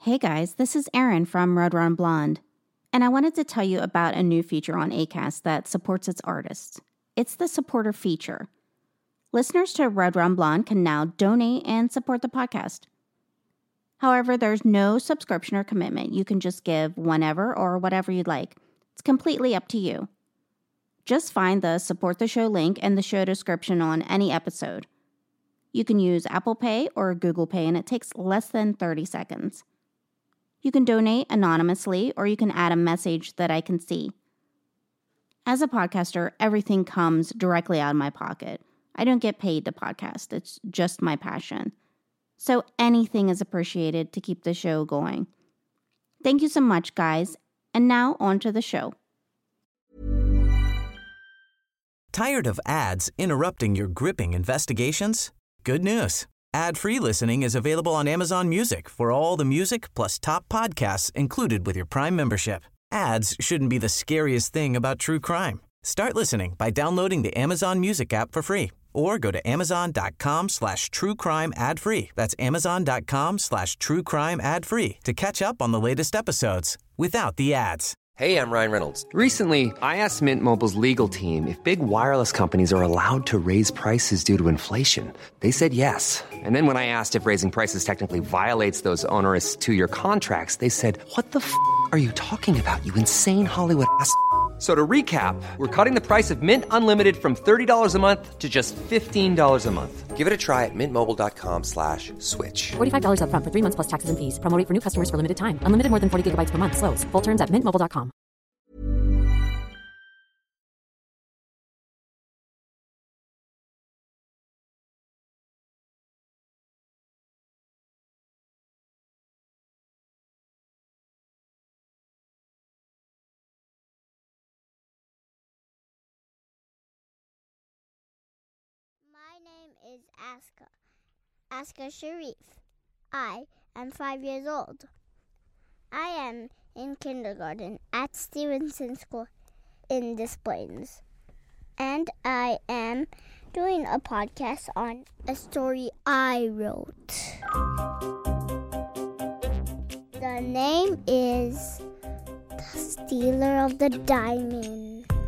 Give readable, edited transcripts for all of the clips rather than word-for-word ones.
Hey guys, this is Erin from Red Run Blonde, and I wanted to tell you about a new feature on Acast that supports its artists. It's the supporter feature. Listeners to Red Run Blonde can now donate and support the podcast. However, there's no subscription or commitment. You can just give whenever or whatever you'd like. It's completely up to you. Just find the Support the Show link in the show description on any episode. You can use Apple Pay or Google Pay, and it takes less than 30 seconds. You can donate anonymously, or you can add a message that I can see. As a podcaster, everything comes directly out of my pocket. I don't get paid to podcast. It's just my passion. So anything is appreciated to keep the show going. Thank you so much, guys. And now on to the show. Tired of ads interrupting your gripping investigations? Good news. Ad-free listening is available on Amazon Music for all the music plus top podcasts included with your Prime membership. Ads shouldn't be the scariest thing about true crime. Start listening by downloading the Amazon Music app for free or go to amazon.com/truecrime ad-free. That's amazon.com/truecrime ad-free to catch up on the latest episodes without the ads. Hey, I'm Ryan Reynolds. Recently, I asked Mint Mobile's legal team if big wireless companies are allowed to raise prices due to inflation. They said yes. And then when I asked if raising prices technically violates those onerous two-year contracts, they said, "What the f*** are you talking about, you insane Hollywood ass?" So to recap, we're cutting the price of Mint Unlimited from $30 a month to just $15 a month. Give it a try at mintmobile.com/switch. $45 up front for 3 months plus taxes and fees. Promo rate for new customers for limited time. Unlimited more than 40 gigabytes per month. Slows full terms at mintmobile.com. My name is Aska Sharif. I am 5 years old. I am in kindergarten at Stevenson School in Des Plaines. And I am doing a podcast on a story I wrote. The name is The Stealer of the Diamond.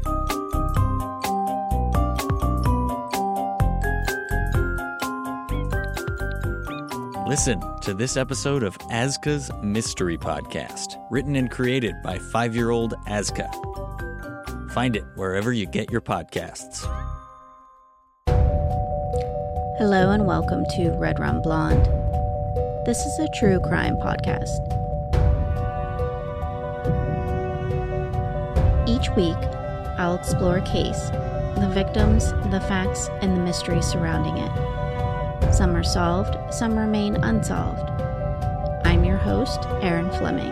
Listen to this episode of Aska's Mystery Podcast, written and created by 5-year-old Aska. Find it wherever you get your podcasts. Hello and welcome to Red Run Blonde. This is a true crime podcast. Each week, I'll explore a case, the victims, the facts, and the mystery surrounding it. Some are solved, some remain unsolved. I'm your host, Erin Fleming.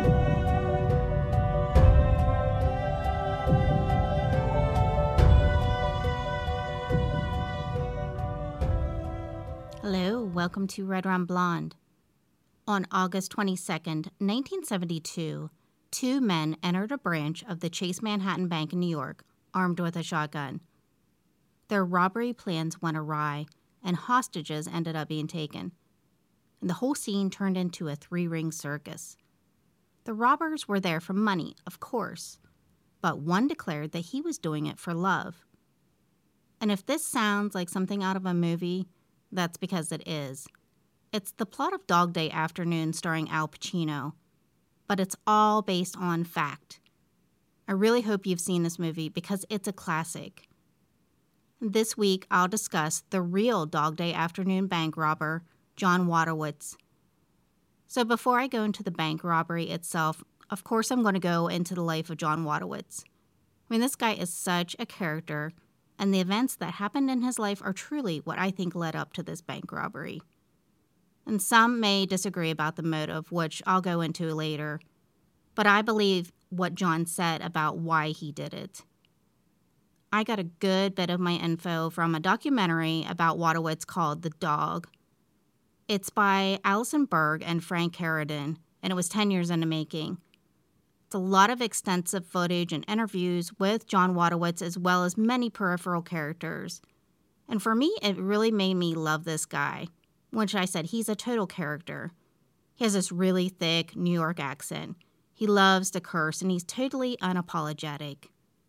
Hello, welcome to Red Run Blonde. On August 22nd, 1972, 2 men entered a branch of the Chase Manhattan Bank in New York, armed with a shotgun. Their robbery plans went awry, and hostages ended up being taken. And the whole scene turned into a 3-ring circus. The robbers were there for money, of course, but one declared that he was doing it for love. And if this sounds like something out of a movie, that's because it is. It's the plot of Dog Day Afternoon starring Al Pacino, but it's all based on fact. I really hope you've seen this movie because it's a classic. This week, I'll discuss the real Dog Day Afternoon bank robber, John Wadowitz. So before I go into the bank robbery itself, of course I'm going to go into the life of John Wadowitz. I mean, this guy is such a character, and the events that happened in his life are truly what I think led up to this bank robbery. And some may disagree about the motive, which I'll go into later, but I believe what John said about why he did it. I got a good bit of my info from a documentary about Wadowitz called The Dog. It's by Allison Berg and Frank Carradine, and it was 10 years in the making. It's a lot of extensive footage and interviews with John Wadowitz as well as many peripheral characters. And for me, it really made me love this guy, which I said he's a total character. He has this really thick New York accent. He loves to curse, and he's totally unapologetic.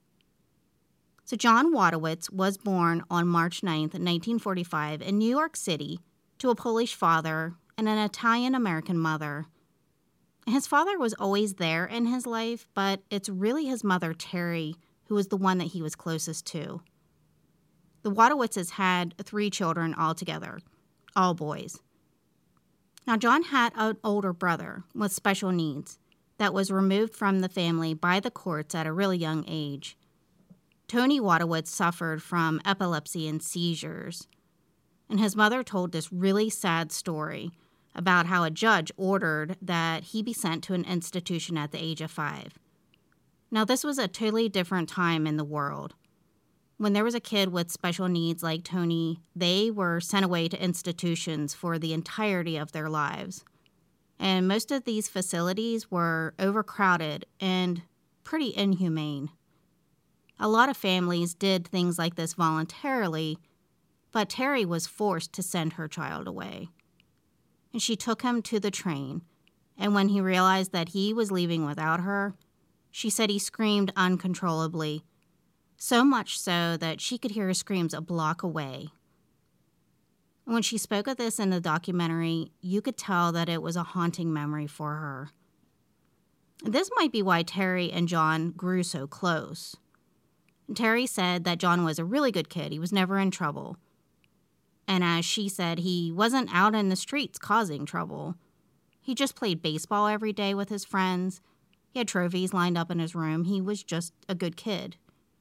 So John Wojtowicz was born on March 9th, 1945 in New York City to a Polish father and an Italian-American mother. His father was always there in his life, but it's really his mother, Terry, who was the one that he was closest to. The Wotowitzes had 3 children altogether, all boys. Now, John had an older brother with special needs that was removed from the family by the courts at a really young age. Tony Wojtowicz suffered from epilepsy and seizures, and his mother told this really sad story about how a judge ordered that he be sent to an institution at the age of 5. Now, this was a totally different time in the world. When there was a kid with special needs like Tony, they were sent away to institutions for the entirety of their lives. And most of these facilities were overcrowded and pretty inhumane. A lot of families did things like this voluntarily, but Terry was forced to send her child away. And she took him to the train, and when he realized that he was leaving without her, she said he screamed uncontrollably, so much so that she could hear his screams a block away. When she spoke of this in the documentary, you could tell that it was a haunting memory for her. This might be why Terry and John grew so close. Terry said that John was a really good kid. He was never in trouble. And as she said, he wasn't out in the streets causing trouble. He just played baseball every day with his friends. He had trophies lined up in his room. He was just a good kid.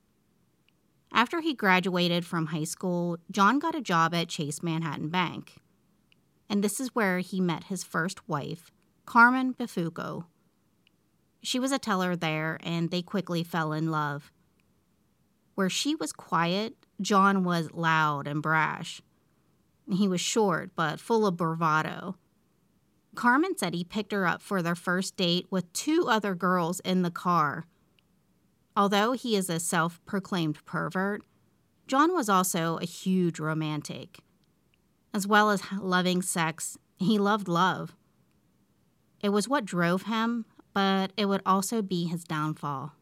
After he graduated from high school, John got a job at Chase Manhattan Bank. And this is where he met his first wife, Carmen Bifuco. She was a teller there, and they quickly fell in love. Where she was quiet, John was loud and brash. He was short, but full of bravado. Carmen said he picked her up for their first date with 2 other girls in the car. Although he is a self-proclaimed pervert, John was also a huge romantic. As well as loving sex, he loved love. It was what drove him, but it would also be his downfall.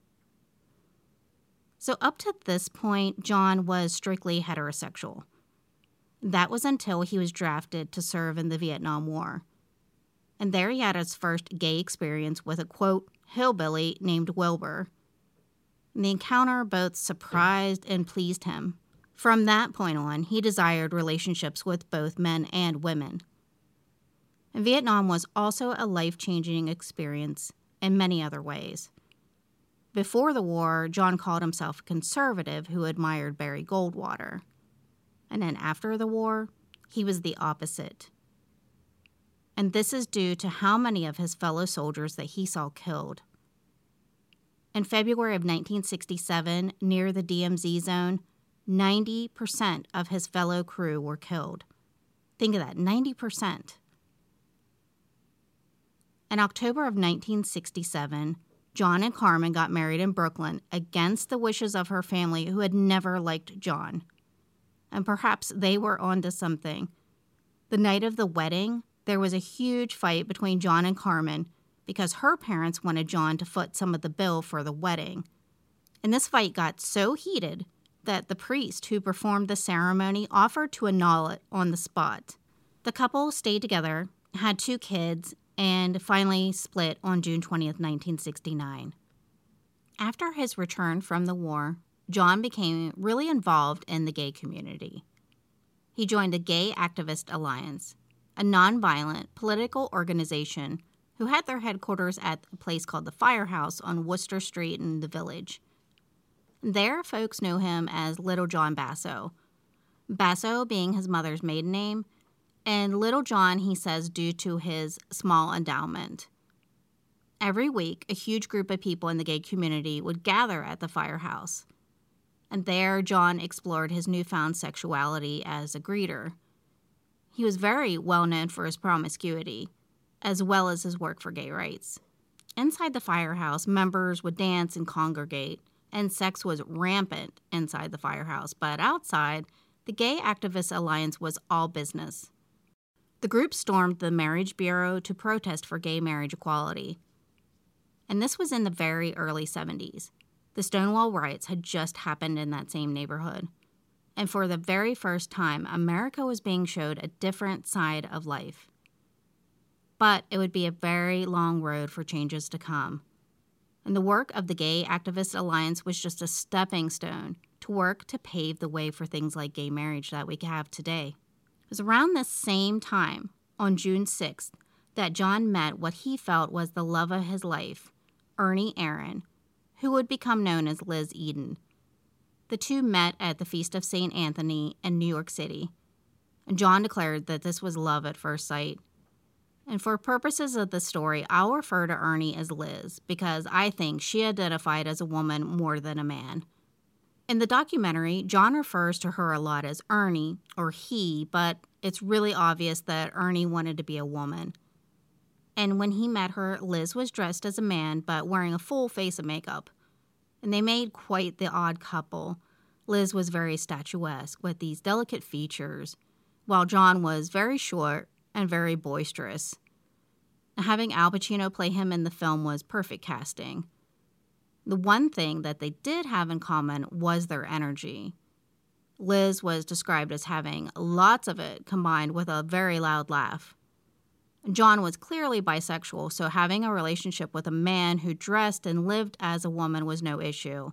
So up to this point, John was strictly heterosexual. That was until he was drafted to serve in the Vietnam War. And there he had his first gay experience with a, quote, hillbilly named Wilbur. And the encounter both surprised and pleased him. From that point on, he desired relationships with both men and women. And Vietnam was also a life-changing experience in many other ways. Before the war, John called himself a conservative who admired Barry Goldwater. And then after the war, he was the opposite. And this is due to how many of his fellow soldiers that he saw killed. In February of 1967, near the DMZ zone, 90% of his fellow crew were killed. Think of that, 90%. In October of 1967, John and Carmen got married in Brooklyn against the wishes of her family who had never liked John. And perhaps they were onto something. The night of the wedding, there was a huge fight between John and Carmen because her parents wanted John to foot some of the bill for the wedding. And this fight got so heated that the priest who performed the ceremony offered to annul it on the spot. The couple stayed together, had 2 kids, and finally split on June 20th, 1969. After his return from the war, John became really involved in the gay community. He joined the Gay Activist Alliance, a nonviolent political organization who had their headquarters at a place called the Firehouse on Worcester Street in the Village. There, folks know him as Little John Basso. Basso being his mother's maiden name, and Little John, he says, due to his small endowment. Every week, a huge group of people in the gay community would gather at the Firehouse. And there, John explored his newfound sexuality as a greeter. He was very well known for his promiscuity, as well as his work for gay rights. Inside the Firehouse, members would dance and congregate, and sex was rampant inside the Firehouse. But outside, the Gay Activist Alliance was all business. The group stormed the Marriage Bureau to protest for gay marriage equality. And this was in the very early 70s. The Stonewall riots had just happened in that same neighborhood. And for the very first time, America was being showed a different side of life. But it would be a very long road for changes to come. And the work of the Gay Activist Alliance was just a stepping stone to work to pave the way for things like gay marriage that we have today. It was around this same time, on June 6th, that John met what he felt was the love of his life, Ernie Aaron, who would become known as Liz Eden. The two met at the Feast of St. Anthony in New York City, and John declared that this was love at first sight. And for purposes of the story, I'll refer to Ernie as Liz because I think she identified as a woman more than a man. In the documentary, John refers to her a lot as Ernie or he, but it's really obvious that Ernie wanted to be a woman. And when he met her, Liz was dressed as a man but wearing a full face of makeup. And they made quite the odd couple. Liz was very statuesque with these delicate features, while John was very short and very boisterous. Having Al Pacino play him in the film was perfect casting. The one thing that they did have in common was their energy. Liz was described as having lots of it combined with a very loud laugh. John was clearly bisexual, so having a relationship with a man who dressed and lived as a woman was no issue.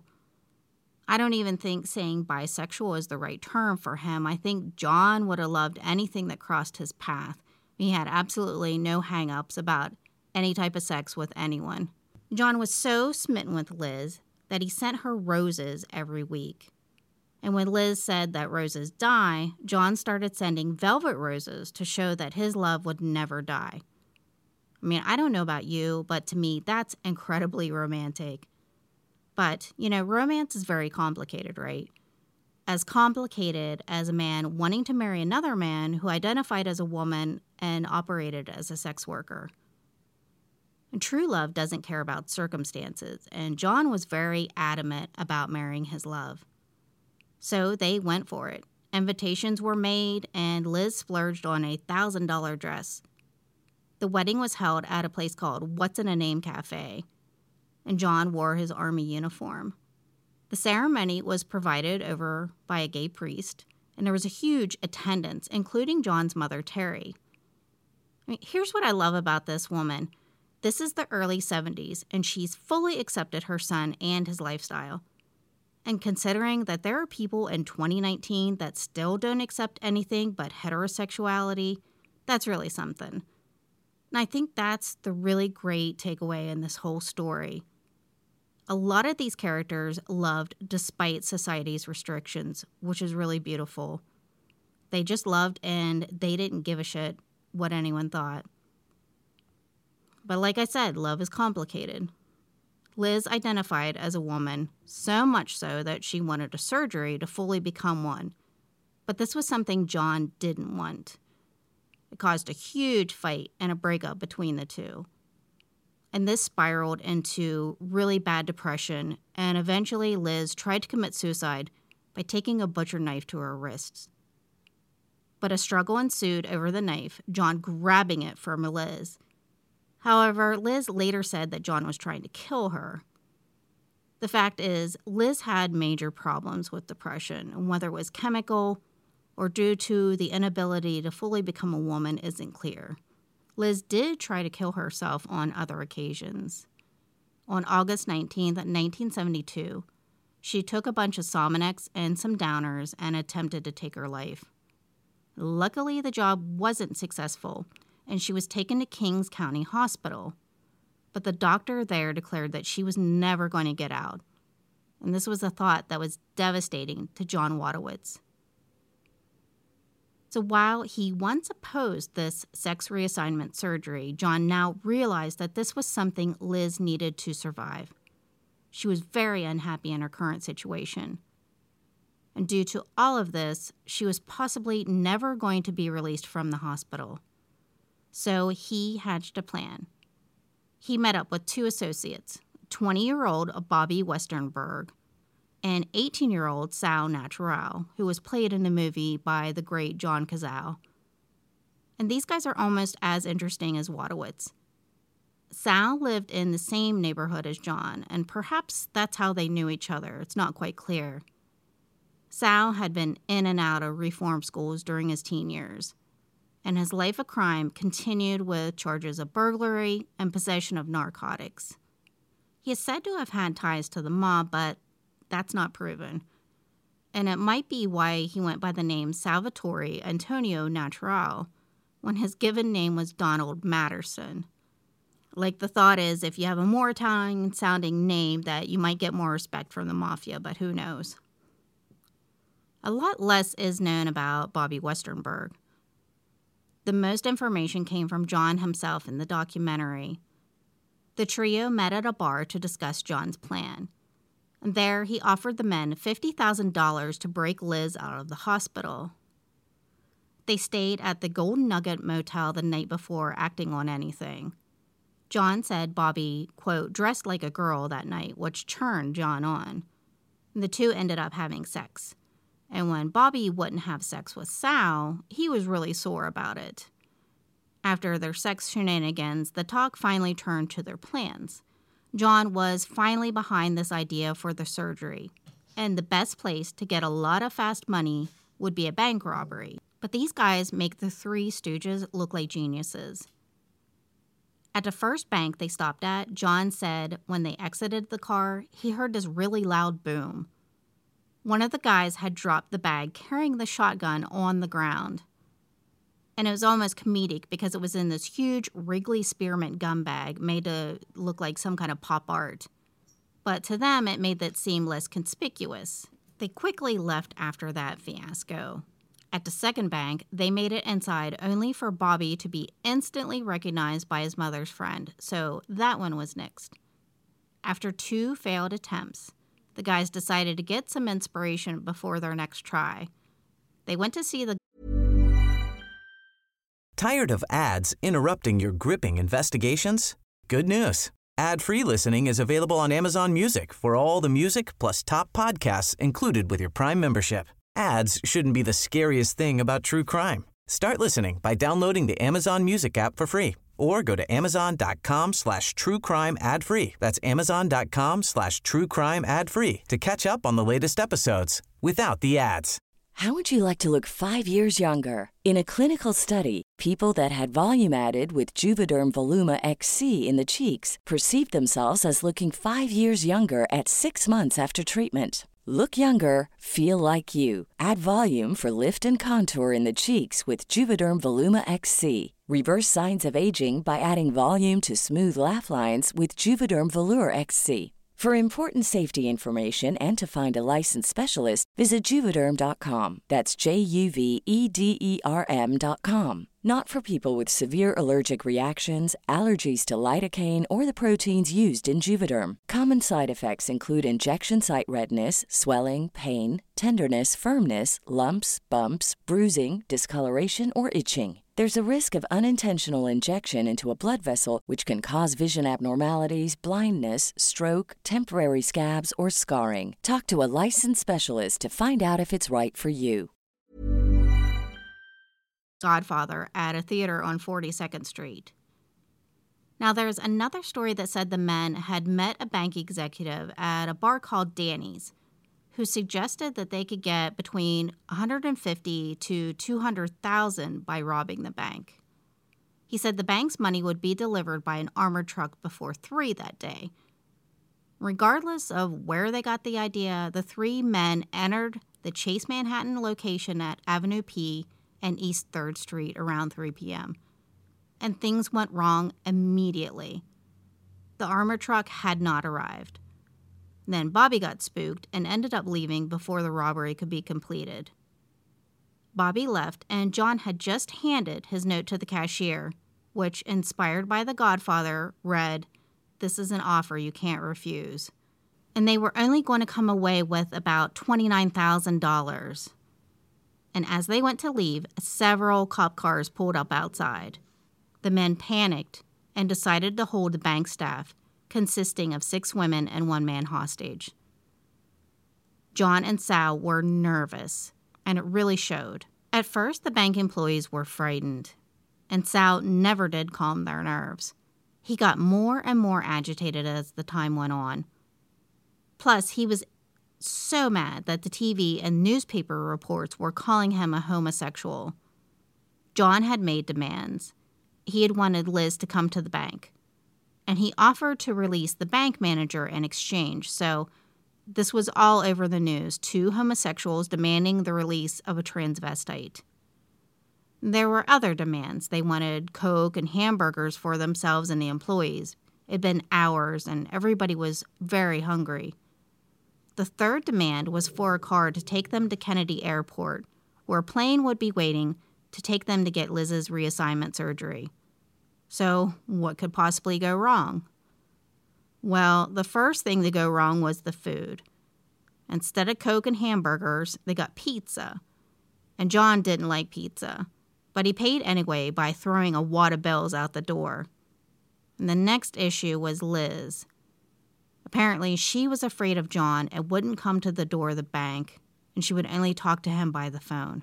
I don't even think saying bisexual is the right term for him. I think John would have loved anything that crossed his path. He had absolutely no hang-ups about any type of sex with anyone. John was so smitten with Liz that he sent her roses every week. And when Liz said that roses die, John started sending velvet roses to show that his love would never die. I mean, I don't know about you, but to me, that's incredibly romantic. But, romance is very complicated, right? As complicated as a man wanting to marry another man who identified as a woman and operated as a sex worker. And true love doesn't care about circumstances, and John was very adamant about marrying his love. So they went for it. Invitations were made, and Liz splurged on a $1,000 dress. The wedding was held at a place called What's in a Name Cafe, and John wore his army uniform. The ceremony was provided over by a gay priest, and there was a huge attendance, including John's mother, Terry. Here's what I love about this woman. This is the early 70s, and she's fully accepted her son and his lifestyle. And considering that there are people in 2019 that still don't accept anything but heterosexuality, that's really something. And I think that's the really great takeaway in this whole story. A lot of these characters loved despite society's restrictions, which is really beautiful. They just loved and they didn't give a shit what anyone thought. But like I said, love is complicated. Liz identified as a woman, so much so that she wanted a surgery to fully become one. But this was something John didn't want. It caused a huge fight and a breakup between the two. And this spiraled into really bad depression, and eventually Liz tried to commit suicide by taking a butcher knife to her wrists. But a struggle ensued over the knife, John grabbing it from Liz. However, Liz later said that John was trying to kill her. The fact is, Liz had major problems with depression, and whether it was chemical or due to the inability to fully become a woman isn't clear. Liz did try to kill herself on other occasions. On August 19, 1972, she took a bunch of Sominex and some Downers and attempted to take her life. Luckily, the job wasn't successful, and she was taken to Kings County Hospital. But the doctor there declared that she was never going to get out. And this was a thought that was devastating to John Wadowitz. So while he once opposed this sex reassignment surgery, John now realized that this was something Liz needed to survive. She was very unhappy in her current situation. And due to all of this, she was possibly never going to be released from the hospital. So he hatched a plan. He met up with two associates, 20-year-old Bobby Westernberg and 18-year-old Sal Natural, who was played in the movie by the great John Cazale. And these guys are almost as interesting as Wadowitz. Sal lived in the same neighborhood as John, and perhaps that's how they knew each other. It's not quite clear. Sal had been in and out of reform schools during his teen years, and his life of crime continued with charges of burglary and possession of narcotics. He is said to have had ties to the mob, but that's not proven. And it might be why he went by the name Salvatore Antonio Natural, when his given name was Donald Matterson. Like, the thought is, if you have a more Italian-sounding name, that you might get more respect from the mafia, but who knows? A lot less is known about Bobby Westerberg. The most information came from John himself in the documentary. The trio met at a bar to discuss John's plan. And there, he offered the men $50,000 to break Liz out of the hospital. They stayed at the Golden Nugget Motel the night before acting on anything. John said Bobby, quote, dressed like a girl that night, which turned John on. The two ended up having sex. And when Bobby wouldn't have sex with Sal, he was really sore about it. After their sex shenanigans, the talk finally turned to their plans. John was finally behind this idea for the surgery, and the best place to get a lot of fast money would be a bank robbery. But these guys make the Three Stooges look like geniuses. At the first bank they stopped at, John said when they exited the car, he heard this really loud boom. One of the guys had dropped the bag carrying the shotgun on the ground. And it was almost comedic because it was in this huge Wrigley Spearmint gun bag made to look like some kind of pop art. But to them, it made that seem less conspicuous. They quickly left after that fiasco. At the second bank, they made it inside only for Bobby to be instantly recognized by his mother's friend, so that one was nixed. After 2 failed attempts, the guys decided to get some inspiration before their next try. They went to see the... Tired of ads interrupting your gripping investigations? Good news. Ad-free listening is available on Amazon Music for all the music plus top podcasts included with your Prime membership. Ads shouldn't be the scariest thing about true crime. Start listening by downloading the Amazon Music app for free or go to amazon.com/truecrime ad-free. That's amazon.com/truecrime ad-free to catch up on the latest episodes without the ads. How would you like to look 5 years younger? In a clinical study, people that had volume added with Juvederm Voluma XC in the cheeks perceived themselves as looking 5 years younger at 6 months after treatment. Look younger, feel like you. Add volume for lift and contour in the cheeks with Juvederm Voluma XC. Reverse signs of aging by adding volume to smooth laugh lines with Juvederm Volure XC. For important safety information and to find a licensed specialist, visit Juvederm.com. That's JUVEDERM.com. Not for people with severe allergic reactions, allergies to lidocaine, or the proteins used in Juvederm. Common side effects include injection site redness, swelling, pain, tenderness, firmness, lumps, bumps, bruising, discoloration, or itching. There's a risk of unintentional injection into a blood vessel, which can cause vision abnormalities, blindness, stroke, temporary scabs, or scarring. Talk to a licensed specialist to find out if it's right for you. Godfather at a theater on 42nd Street. Now, there's another story that said the men had met a bank executive at a bar called Danny's, who suggested that they could get between $150,000 to $200,000 by robbing the bank. He said the bank's money would be delivered by an armored truck before 3 that day. Regardless of where they got the idea, the 3 men entered the Chase Manhattan location at Avenue P and East 3rd Street around 3 p.m. And things went wrong immediately. The armored truck had not arrived. Then Bobby got spooked and ended up leaving before the robbery could be completed. Bobby left, and John had just handed his note to the cashier, which, inspired by The Godfather, read, "This is an offer you can't refuse." And they were only going to come away with about $29,000. And as they went to leave, several cop cars pulled up outside. The men panicked and decided to hold the bank staff, consisting of 6 women and 1 man hostage. John and Sal were nervous, and it really showed. At first, the bank employees were frightened. and Sal never did calm their nerves. He got more and more agitated as the time went on. Plus, he was so mad that the TV and newspaper reports were calling him a homosexual. John had made demands. He had wanted Liz to come to the bank, and he offered to release the bank manager in exchange. So this was all over the news, 2 homosexuals demanding the release of a transvestite. There were other demands. They wanted Coke and hamburgers for themselves and the employees. It had been hours, and everybody was very hungry. The third demand was for a car to take them to Kennedy Airport, where a plane would be waiting to take them to get Liz's reassignment surgery. So, what could possibly go wrong? Well, the first thing to go wrong was the food. Instead of Coke and hamburgers, they got pizza. And John didn't like pizza, but he paid anyway by throwing a wad of bills out the door. And the next issue was Liz. Apparently, she was afraid of John and wouldn't come to the door of the bank, and she would only talk to him by the phone.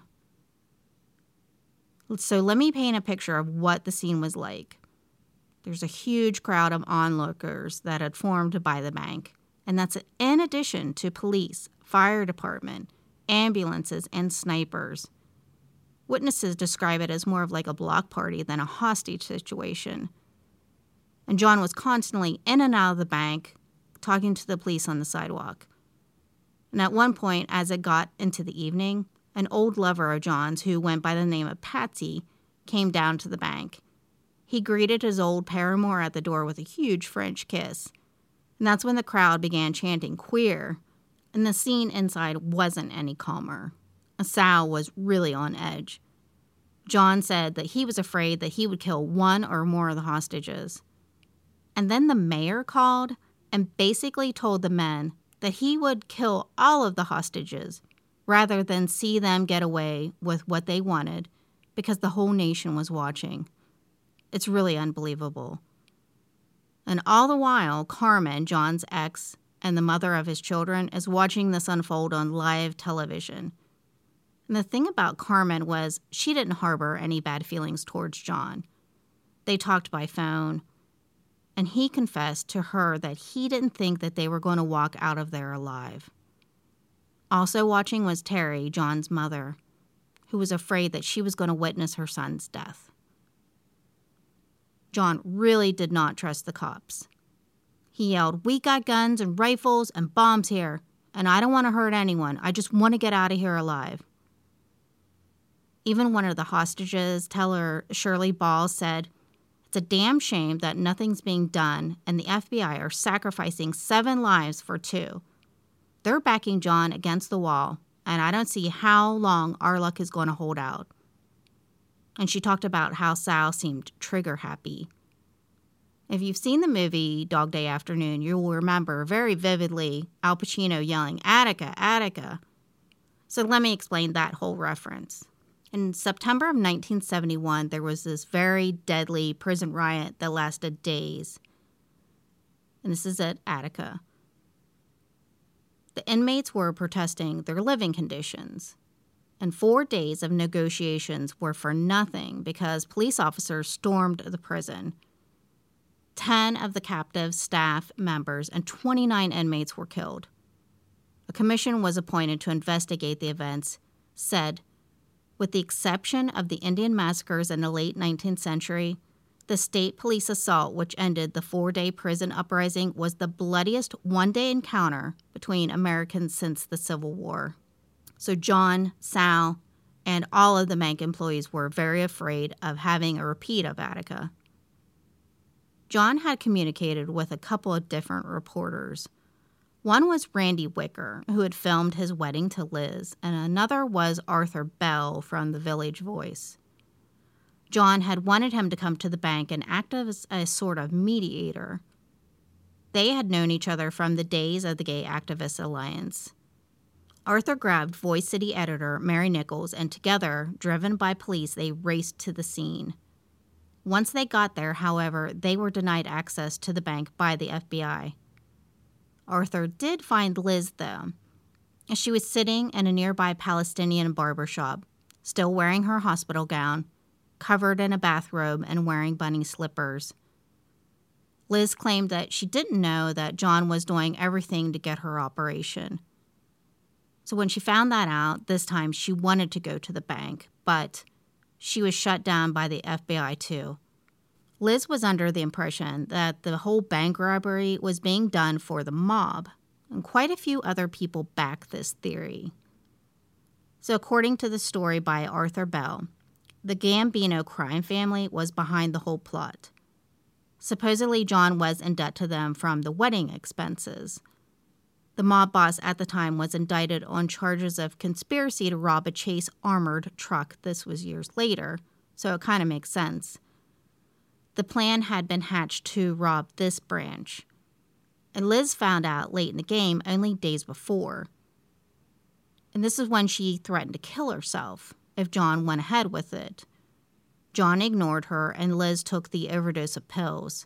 So let me paint a picture of what the scene was like. There's a huge crowd of onlookers that had formed by the bank, and that's in addition to police, fire department, ambulances, and snipers. Witnesses describe it as more of like a block party than a hostage situation. And John was constantly in and out of the bank, talking to the police on the sidewalk. And at one point, as it got into the evening, an old lover of John's, who went by the name of Patsy, came down to the bank. He greeted his old paramour at the door with a huge French kiss. And that's when the crowd began chanting "queer," and the scene inside wasn't any calmer. Sal was really on edge. John said that he was afraid that he would kill one or more of the hostages. And then the mayor called and basically told the men that he would kill all of the hostages rather than see them get away with what they wanted because the whole nation was watching. It's really unbelievable. And all the while, Carmen, John's ex, and the mother of his children, is watching this unfold on live television. And the thing about Carmen was she didn't harbor any bad feelings towards John. They talked by phone, and he confessed to her that he didn't think that they were going to walk out of there alive. Also watching was Terry, John's mother, who was afraid that she was going to witness her son's death. John really did not trust the cops. He yelled, "We got guns and rifles and bombs here, and I don't want to hurt anyone. I just want to get out of here alive." Even one of the hostages, teller Shirley Ball, said, "It's a damn shame that nothing's being done, and the FBI are sacrificing 7 lives for 2. They're backing John against the wall, and I don't see how long our luck is going to hold out." And she talked about how Sal seemed trigger happy. If you've seen the movie Dog Day Afternoon, you will remember very vividly Al Pacino yelling, "Attica, Attica." So let me explain that whole reference. In September of 1971, there was this very deadly prison riot that lasted days. And this is at Attica. The inmates were protesting their living conditions. And 4 days of negotiations were for nothing because police officers stormed the prison. 10 of the captive staff members and 29 inmates were killed. A commission was appointed to investigate the events, said, with the exception of the Indian massacres in the late 19th century, the state police assault which ended the 4-day prison uprising was the bloodiest one-day encounter between Americans since the Civil War. So John, Sal, and all of the bank employees were very afraid of having a repeat of Attica. John had communicated with a couple of different reporters. One was Randy Wicker, who had filmed his wedding to Liz, and another was Arthur Bell from the Village Voice. John had wanted him to come to the bank and act as a sort of mediator. They had known each other from the days of the Gay Activists Alliance. Arthur grabbed Voice City editor Mary Nichols, and together, driven by police, they raced to the scene. Once they got there, however, they were denied access to the bank by the FBI. Arthur did find Liz, though. She was sitting in a nearby Palestinian barbershop, still wearing her hospital gown, covered in a bathrobe and wearing bunny slippers. Liz claimed that she didn't know that John was doing everything to get her operation. So when she found that out, this time she wanted to go to the bank, but she was shut down by the FBI too. Liz was under the impression that the whole bank robbery was being done for the mob, and quite a few other people backed this theory. So according to the story by Arthur Bell, the Gambino crime family was behind the whole plot. Supposedly, John was in debt to them from the wedding expenses. The mob boss at the time was indicted on charges of conspiracy to rob a Chase armored truck. This was years later, so it kind of makes sense. The plan had been hatched to rob this branch, and Liz found out late in the game only days before. And this is when she threatened to kill herself if John went ahead with it. John ignored her, and Liz took the overdose of pills.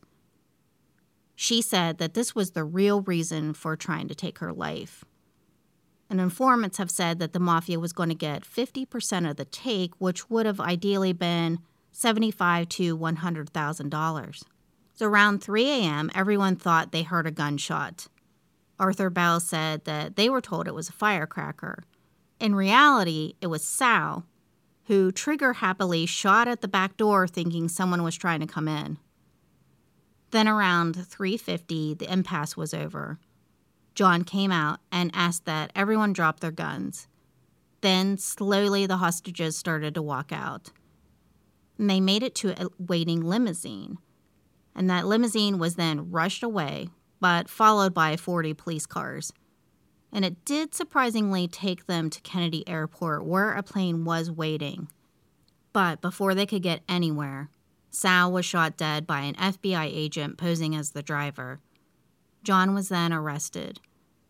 She said that this was the real reason for trying to take her life. And informants have said that the mafia was going to get 50% of the take, which would have ideally been $75,000 to $100,000. So around 3 a.m., everyone thought they heard a gunshot. Arthur Bell said that they were told it was a firecracker. In reality, it was Sal, who trigger-happily shot at the back door thinking someone was trying to come in. Then around 3:50, the impasse was over. John came out and asked that everyone drop their guns. Then, slowly, the hostages started to walk out. And they made it to a waiting limousine. And that limousine was then rushed away, but followed by 40 police cars. And it did surprisingly take them to Kennedy Airport, where a plane was waiting. But before they could get anywhere, Sal was shot dead by an FBI agent posing as the driver. John was then arrested.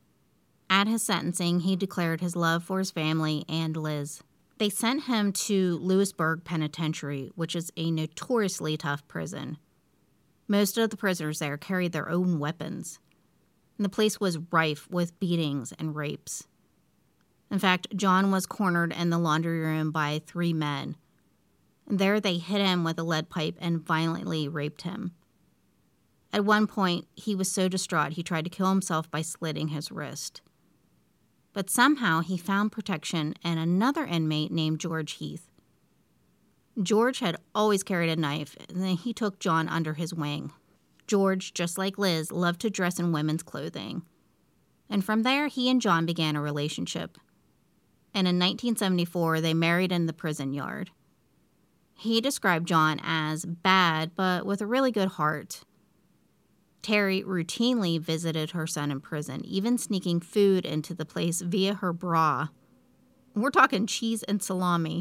At his sentencing, he declared his love for his family and Liz. They sent him to Lewisburg Penitentiary, which is a notoriously tough prison. Most of the prisoners there carried their own weapons. And the place was rife with beatings and rapes. In fact, John was cornered in the laundry room by 3 men. And there they hit him with a lead pipe and violently raped him. At one point, he was so distraught he tried to kill himself by slitting his wrist. But somehow he found protection in another inmate named George Heath. George had always carried a knife, and then he took John under his wing. George, just like Liz, loved to dress in women's clothing. And from there, he and John began a relationship. And in 1974, they married in the prison yard. He described John as bad, but with a really good heart. Terry routinely visited her son in prison, even sneaking food into the place via her bra. We're talking cheese and salami.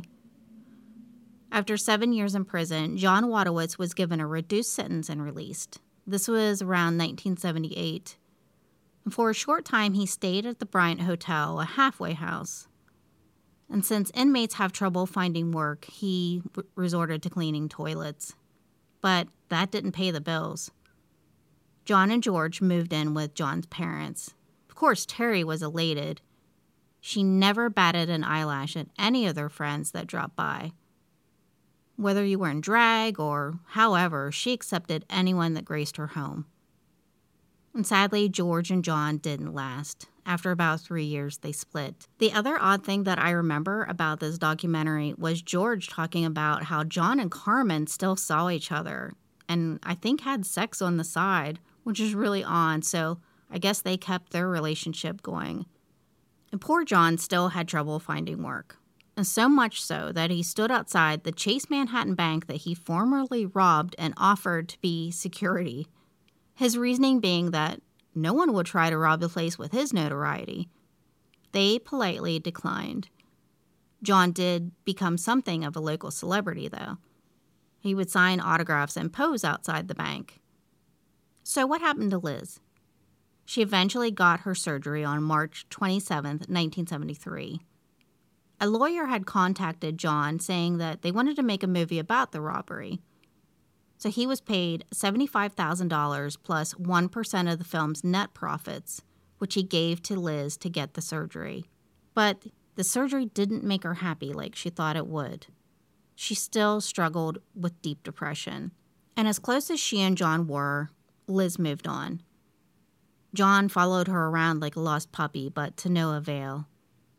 After 7 years in prison, John Wadowitz was given a reduced sentence and released. This was around 1978. And for a short time, he stayed at the Bryant Hotel, a halfway house. And since inmates have trouble finding work, he resorted to cleaning toilets. But that didn't pay the bills. John and George moved in with John's parents. Of course, Terry was elated. She never batted an eyelash at any of their friends that dropped by. Whether you were in drag or however, she accepted anyone that graced her home. And sadly, George and John didn't last. After about 3 years, they split. The other odd thing that I remember about this documentary was George talking about how John and Carmen still saw each other and I think had sex on the side, which is really odd, so I guess they kept their relationship going. And poor John still had trouble finding work. And so much so that he stood outside the Chase Manhattan Bank that he formerly robbed and offered to be security. His reasoning being that no one would try to rob the place with his notoriety. They politely declined. John did become something of a local celebrity, though. He would sign autographs and pose outside the bank. So what happened to Liz? She eventually got her surgery on March 27, 1973. A lawyer had contacted John saying that they wanted to make a movie about the robbery. So he was paid $75,000 plus 1% of the film's net profits, which he gave to Liz to get the surgery. But the surgery didn't make her happy like she thought it would. she still struggled with deep depression. And as close as she and John were, Liz moved on. John followed her around like a lost puppy, but to no avail.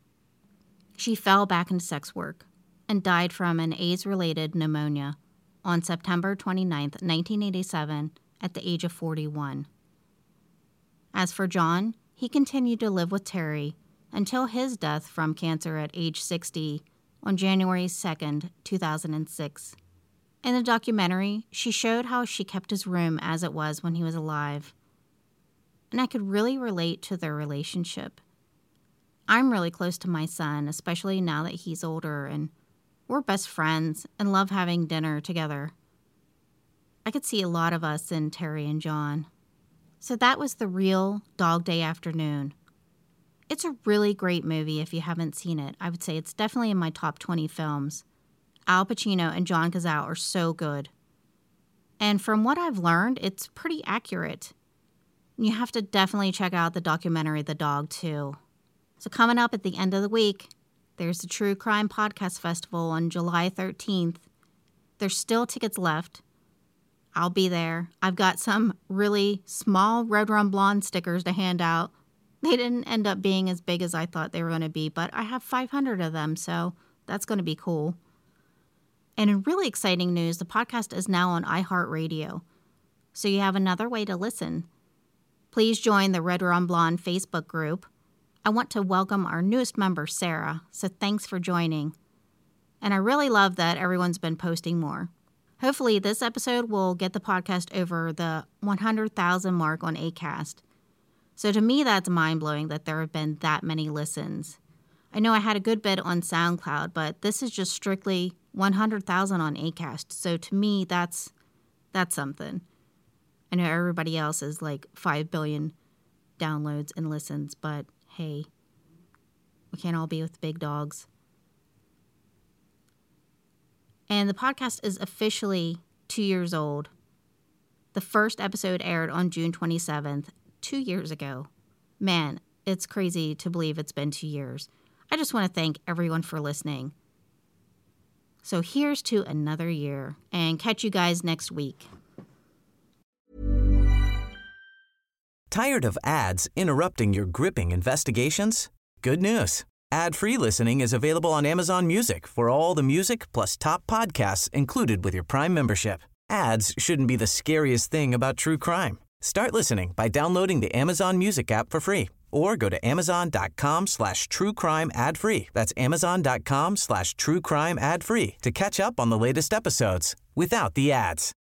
She fell back into sex work and died from an AIDS-related pneumonia on September 29, 1987, at the age of 41. As for John, he continued to live with Terry until his death from cancer at age 60 on January 2, 2006. In the documentary, she showed how she kept his room as it was when he was alive. And I could really relate to their relationship. I'm really close to my son, especially now that he's older, and we're best friends and love having dinner together. I could see a lot of us in Terry and John. So that was The Real Dog Day Afternoon. It's a really great movie if you haven't seen it. I would say it's definitely in my top 20 films. Al Pacino and John Cazale are so good. And from what I've learned, it's pretty accurate. You have to definitely check out the documentary The Dog, too. So coming up at the end of the week, there's the True Crime Podcast Festival on July 13th. There's still tickets left. I'll be there. I've got some really small Red Rum Blonde stickers to hand out. They didn't end up being as big as I thought they were going to be, but I have 500 of them, so that's going to be cool. And in really exciting news, the podcast is now on iHeartRadio, so you have another way to listen. Please join the Red Rum Blonde Facebook group. I want to welcome our newest member, Sarah, so thanks for joining. And I really love that everyone's been posting more. Hopefully this episode will get the podcast over the 100,000 mark on Acast. So to me, that's mind-blowing that there have been that many listens. I know I had a good bit on SoundCloud, but this is just strictly 100,000 on Acast. So to me, that's something. I know everybody else is like 5 billion downloads and listens, but hey, we can't all be with big dogs. And the podcast is officially 2 years old. The first episode aired on June 27th, 2 years ago. Man, it's crazy to believe it's been 2 years. I just want to thank everyone for listening. So here's to another year, and catch you guys next week. Tired of ads interrupting your gripping investigations? Good news. Ad-free listening is available on Amazon Music for all the music plus top podcasts included with your Prime membership. Ads shouldn't be the scariest thing about true crime. Start listening by downloading the Amazon Music app for free or go to amazon.com/truecrime ad-free. That's amazon.com/truecrime ad-free to catch up on the latest episodes without the ads.